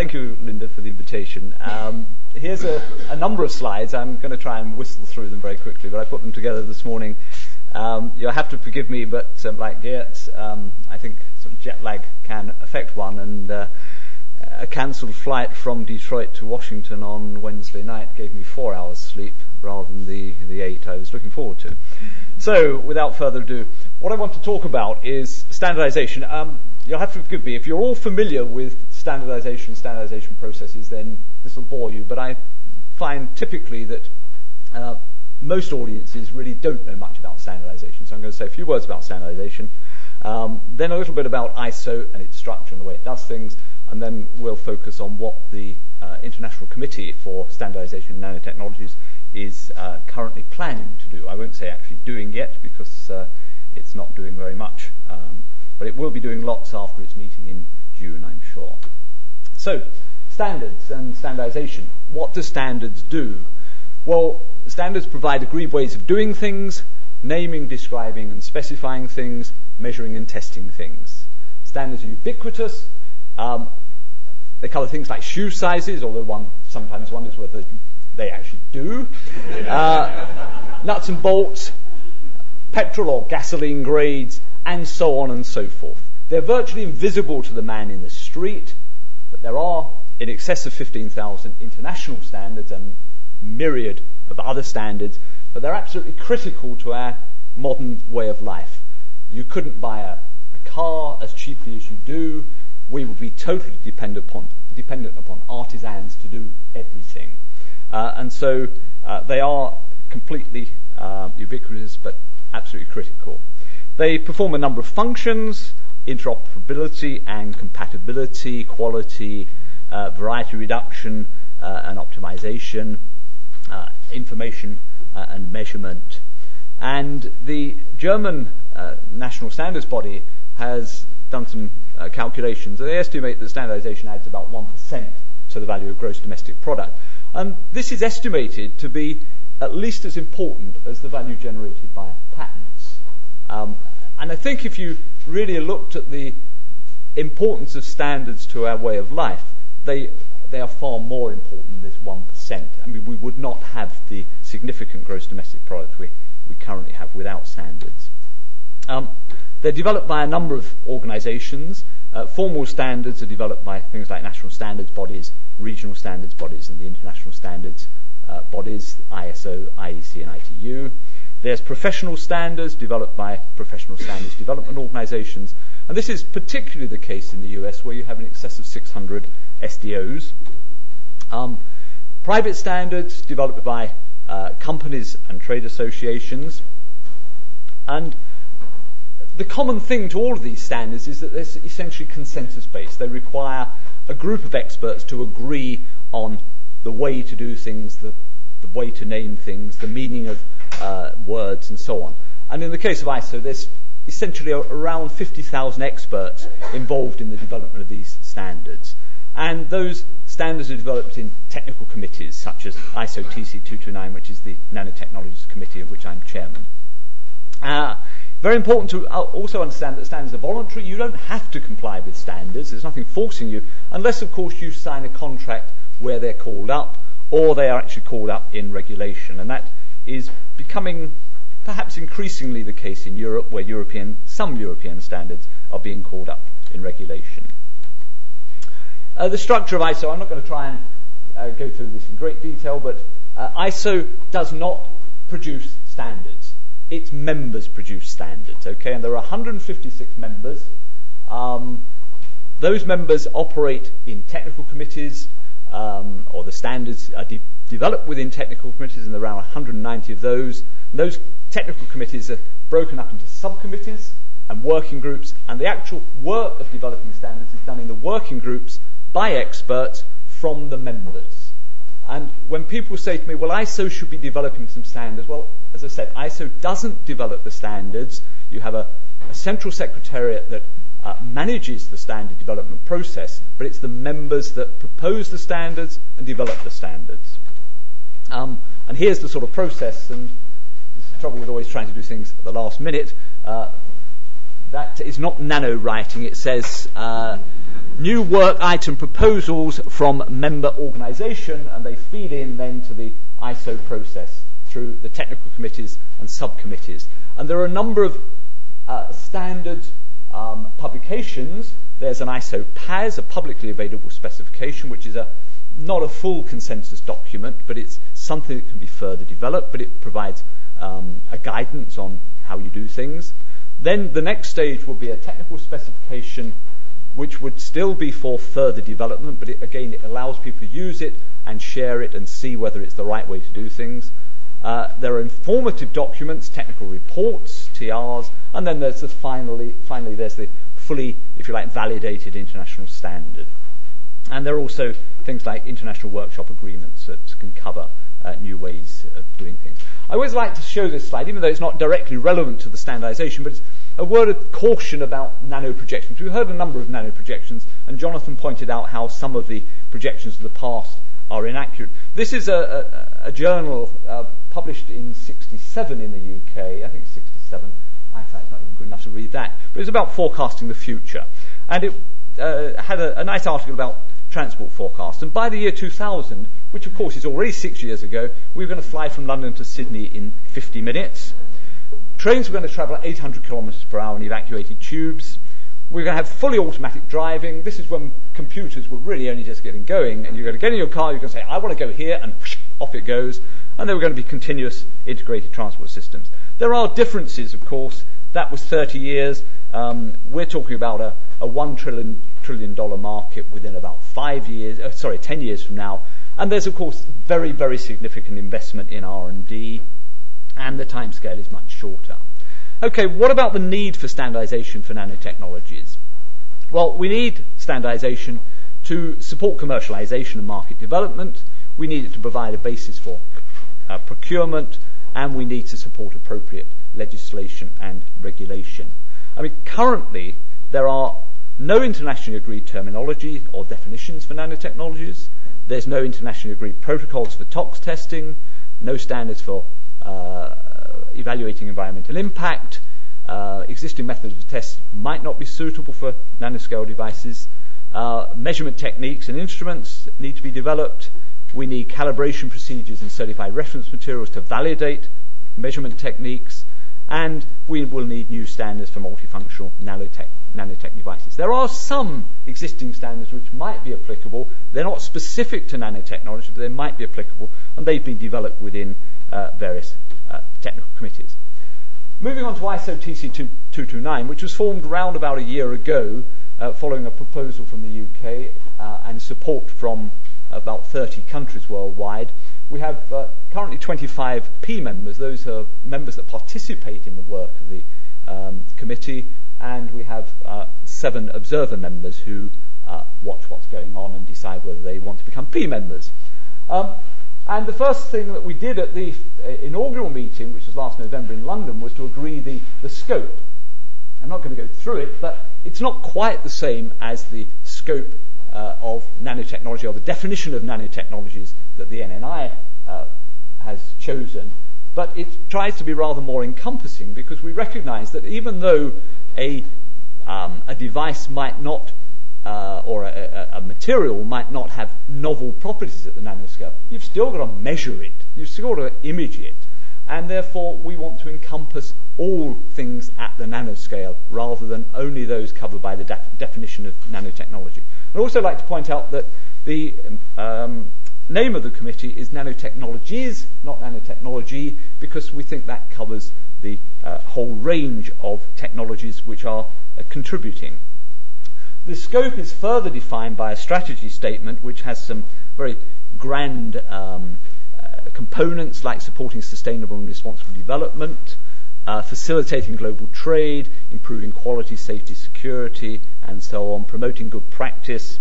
thank you, Linda, for the invitation. Here's a number of slides. I'm going to try and whistle through them very quickly, but I put them together this morning. You'll have to forgive me, but like Geert, I think sort of jet lag can affect one, and a cancelled flight from Detroit to Washington on Wednesday night gave me 4 hours sleep rather than the 8 I was looking forward to. So, without further ado, what I want to talk about is standardization. You'll have to forgive me. If you're all familiar with standardization processes, then this will bore you. But I find typically that most audiences really don't know much about standardization. So I'm going to say a few words about standardization, then a little bit about ISO and its structure and the way it does things, and then we'll focus on what the International Committee for Standardization in Nanotechnologies is currently planning to do. I won't say actually doing yet, because it's not doing very much, but it will be doing lots after its meeting in June, I'm sure. So, standards and standardization. What do standards do? Well, standards provide agreed ways of doing things, naming, describing and specifying things, measuring and testing things. Standards are ubiquitous. They cover things like shoe sizes, although one sometimes wonders whether they actually do. Nuts and bolts, petrol or gasoline grades, and so on and so forth. They're virtually invisible to the man in the street, but there are in excess of 15,000 international standards and myriad of other standards, but they're absolutely critical to our modern way of life. You couldn't buy a car as cheaply as you do. We would be totally dependent upon artisans to do everything. And so they are completely ubiquitous, but absolutely critical. They perform a number of functions: interoperability and compatibility, quality, variety reduction and optimization, information and measurement. And the German National Standards Body has done some calculations, and they estimate that standardization adds about 1% to the value of gross domestic product. And this is estimated to be at least as important as the value generated by patents. And I think if you really looked at the importance of standards to our way of life, they are far more important than this 1%. I mean, we would not have the significant gross domestic product we currently have without standards. They're developed by a number of organizations. Formal standards are developed by things like national standards bodies, regional standards bodies, and the international standards bodies, ISO, IEC, and ITU. There's professional standards developed by professional standards development organizations, and this is particularly the case in the US, where you have in excess of 600 SDOs. Private standards developed by companies and trade associations. And the common thing to all of these standards is that they're essentially consensus-based. They require a group of experts to agree on the way to do things, the way to name things, the meaning of words, and so on. And in the case of ISO, there's essentially around 50,000 experts involved in the development of these standards. And those standards are developed in technical committees, such as ISO TC229, which is the Nanotechnologies Committee, of which I'm chairman. Very important to also understand that standards are voluntary. You don't have to comply with standards. There's nothing forcing you, unless, of course, you sign a contract where they're called up, or they are actually called up in regulation. And that is becoming perhaps increasingly the case in Europe, where some European standards are being called up in regulation. The structure of ISO, I'm not going to try and go through this in great detail, but ISO does not produce standards. Its members produce standards, okay? And there are 156 members. Those members operate in technical committees, or the standards are developed within technical committees, and there are around 190 of those. And those technical committees are broken up into subcommittees and working groups, and the actual work of developing standards is done in the working groups by experts from the members. And when people say to me, well, ISO should be developing some standards, well, as I said, ISO doesn't develop the standards. You have a central secretariat that manages the standard development process, but it's the members that propose the standards and develop the standards. And here's the sort of process, and there's the trouble with always trying to do things at the last minute. That is not nano writing. It says new work item proposals from member organisation, and they feed in then to the ISO process through the technical committees and subcommittees. And there are a number of standard publications. There's an ISO PAS, a publicly available specification, which is not a full consensus document, but it's something that can be further developed, but it provides a guidance on how you do things. Then the next stage will be a technical specification, which would still be for further development, but it allows people to use it and share it and see whether it's the right way to do things. There are informative documents, technical reports, TRs, and then there's finally there's the fully, if you like, validated international standard. And there are also things like international workshop agreements that can cover new ways of doing things. I always like to show this slide, even though it's not directly relevant to the standardization, but it's a word of caution about nano projections. We've heard a number of nano projections, and Jonathan pointed out how some of the projections of the past are inaccurate. This is a journal published in 1967 in the UK, I think 1967. Eyesight's not even good enough to read that, but it's about forecasting the future. And it had a nice article about transport forecast. And by the year 2000, which of course is already 6 years ago, we were going to fly from London to Sydney in 50 minutes. Trains were going to travel at 800 kilometres per hour in evacuated tubes. We were going to have fully automatic driving. This is when computers were really only just getting going, and you're going to get in your car, you're going to say, I want to go here, and whoosh, off it goes. And there were going to be continuous integrated transport systems. There are differences, of course. That was 30 years. We're talking about a $1 trillion market within about 10 years from now. And there's, of course, very, very significant investment in R&D, and the timescale is much shorter. Okay, what about the need for standardization for nanotechnologies? Well, we need standardization to support commercialization and market development. We need it to provide a basis for procurement, and we need to support appropriate legislation and regulation. I mean, currently, there are no internationally agreed terminology or definitions for nanotechnologies. There's no internationally agreed protocols for tox testing, no standards for evaluating environmental impact. Existing methods of tests might not be suitable for nanoscale devices. Measurement techniques and instruments need to be developed. We need calibration procedures and certified reference materials to validate measurement techniques. And we will need new standards for multifunctional nanotech devices. There are some existing standards which might be applicable. They're not specific to nanotechnology, but they might be applicable, and they've been developed within various technical committees. Moving on to ISO TC 229, which was formed around about a year ago, following a proposal from the UK and support from about 30 countries worldwide. We have currently 25 P members. Those are members that participate in the work of the committee, and we have 7 observer members who watch what's going on and decide whether they want to become P members. And the first thing that we did at the inaugural meeting, which was last November in London, was to agree the scope. I'm not going to go through it, but it's not quite the same as the scope of nanotechnology, or the definition of nanotechnologies that the NNI has chosen. But it tries to be rather more encompassing, because we recognize that even though a device might not, or a material might not have novel properties at the nanoscale, you've still got to measure it, you've still got to image it, and therefore we want to encompass all things at the nanoscale rather than only those covered by the definition of nanotechnology. I'd also like to point out that the name of the committee is Nanotechnologies, not Nanotechnology, because we think that covers the whole range of technologies which are contributing. The scope is further defined by a strategy statement which has some very grand components, like supporting sustainable and responsible development, facilitating global trade, improving quality, safety, security, and so on, promoting good practice.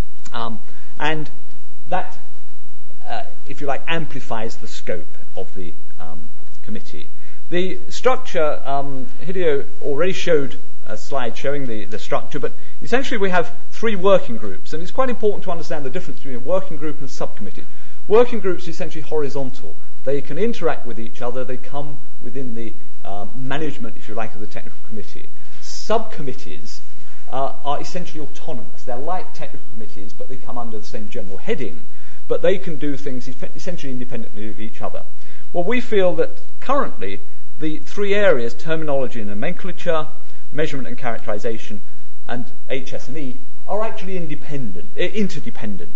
And that, if you like, amplifies the scope of the committee. The structure, Hideo already showed a slide showing the structure, but essentially we have 3 working groups, and it's quite important to understand the difference between a working group and a subcommittee. Working groups are essentially horizontal. They can interact with each other. They come within the management, if you like, of the technical committee. Subcommittees are essentially autonomous. They're like technical committees, but they come under the same general heading. But they can do things essentially independently of each other. Well, we feel that currently the three areas, terminology and nomenclature, measurement and characterization, and HS&E, are actually interdependent.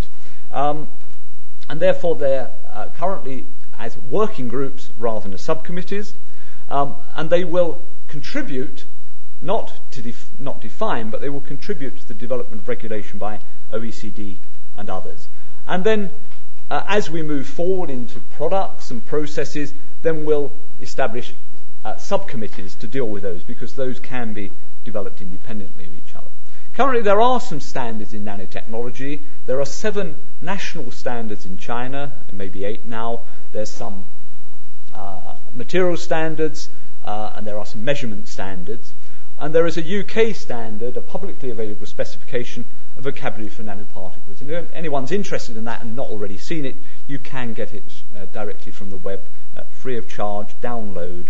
And therefore they're currently as working groups rather than as subcommittees, and they will contribute, not define, but they will contribute to the development of regulation by OECD and others. And then as we move forward into products and processes, then we'll establish subcommittees to deal with those, because those can be developed independently of each other. Currently, there are some standards in nanotechnology. There are 7 national standards in China, and maybe 8 now. There's some material standards, and there are some measurement standards. And there is a UK standard, a publicly available specification of vocabulary for nanoparticles. And if anyone's interested in that and not already seen it, you can get it directly from the web, free of charge, download.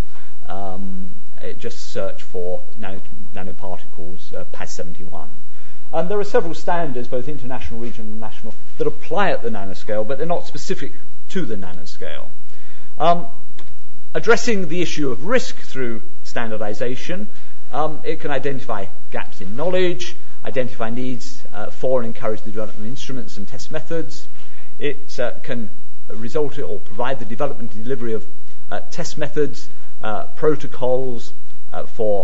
Just search for nanoparticles, PAS 71. And there are several standards, both international, regional, and national, that apply at the nanoscale, but they're not specific to the nanoscale. Addressing the issue of risk through standardization, it can identify gaps in knowledge, identify needs for and encourage the development of instruments and test methods. It can result or provide the development and delivery of test methods, protocols for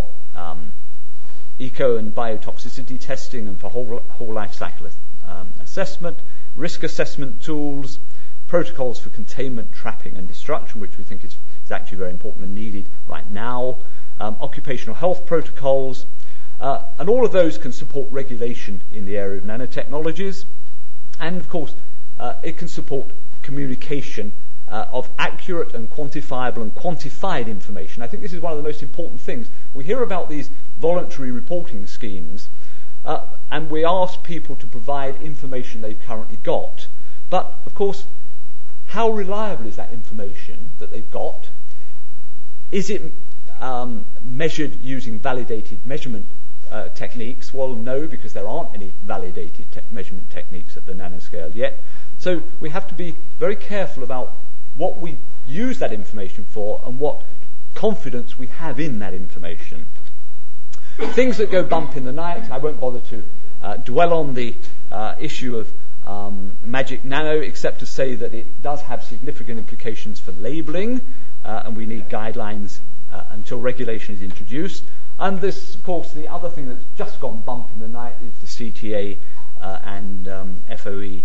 eco and biotoxicity testing and for whole life cycle assessment, risk assessment tools, protocols for containment, trapping and destruction, which we think is actually very important and needed right now, occupational health protocols, and all of those can support regulation in the area of nanotechnologies. And of course, it can support communication of accurate and quantifiable and quantified information. I think this is one of the most important things. We hear about these voluntary reporting schemes, and we ask people to provide information they've currently got. But, of course, how reliable is that information that they've got? Is it measured using validated measurement techniques? Well, no, because there aren't any validated measurement techniques at the nanoscale yet. So we have to be very careful about what we use that information for and what confidence we have in that information. Things that go bump in the night, I won't bother to dwell on the issue of magic nano, except to say that it does have significant implications for labelling, and we need guidelines until regulation is introduced. And this, of course, the other thing that's just gone bump in the night is the CTA and FOE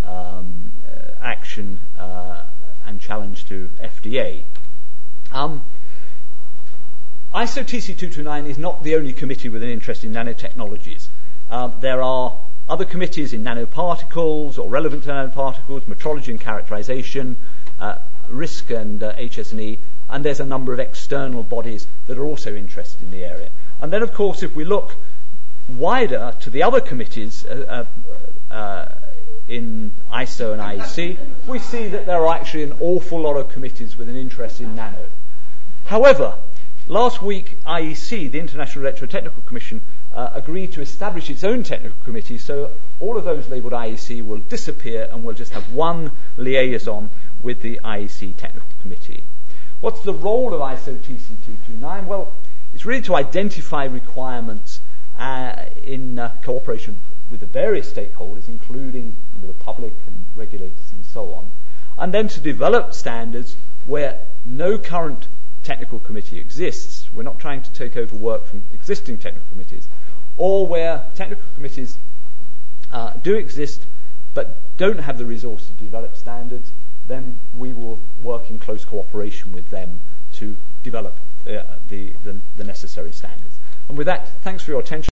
action and challenge to FDA. ISO TC 229 is not the only committee with an interest in nanotechnologies. There are other committees in nanoparticles or relevant to nanoparticles, metrology and characterization, risk and HS&E, and there's a number of external bodies that are also interested in the area. And then, of course, if we look wider to the other committees in ISO and IEC, we see that there are actually an awful lot of committees with an interest in nano. However, last week, IEC, the International Electrotechnical Commission, agreed to establish its own technical committee, so all of those labelled IEC will disappear and we'll just have one liaison with the IEC Technical Committee. What's the role of ISO TC 229? Well, it's really to identify requirements in cooperation with the various stakeholders, including the public and regulators and so on, and then to develop standards where no current technical committee exists. We're not trying to take over work from existing technical committees, or where technical committees do exist but don't have the resources to develop standards, then we will work in close cooperation with them to develop the necessary standards. And with that, thanks for your attention.